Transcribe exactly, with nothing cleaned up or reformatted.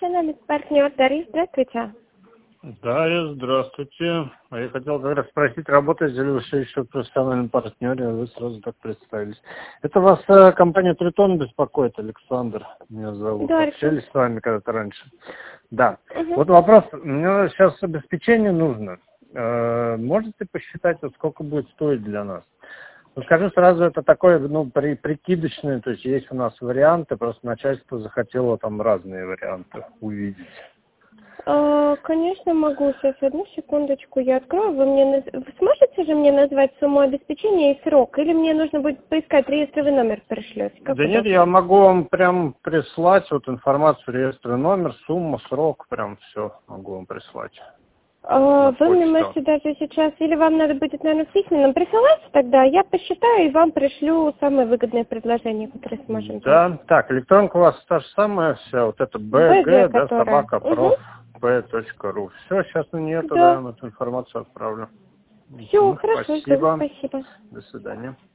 профессиональный партнер Дарья, здравствуйте. Дарья, здравствуйте. А я хотел как раз спросить, работаете ли вы все еще в профессиональном партнере, а вы сразу так представились. Это вас э, компания Тритон беспокоит, Александр меня зовут. Да, Общались с вами когда-то раньше. Да. Угу. Вот вопрос, мне сейчас обеспечение нужно. Э, можете посчитать, вот сколько будет стоить для нас? Ну, скажу сразу, это такое, ну, при, прикидочное, то есть есть у нас варианты, просто начальство захотело там разные варианты увидеть. А, конечно, могу. Сейчас, одну секундочку, я открою. Вы мне наз... Вы сможете же мне назвать сумму обеспечения и срок? Или мне нужно будет поискать реестровый номер пришлете? Как Да нет, удобно? я могу вам прям прислать вот информацию, реестровый номер, сумма, срок, прям все могу вам прислать. А, На вы мне почту. можете даже сейчас, или вам надо будет, наверное, в письменном присылать тогда, я посчитаю и вам пришлю самое выгодное предложение, которое сможем дать. Да, так, электронка у вас та же самая вся, вот это БГ, бг, да, которая. собака, Угу. проф, п точка ру. Все, сейчас на нее тогда Да. я вам эту информацию отправлю. Все, Мгм, хорошо, жду. спасибо. Спасибо. До свидания.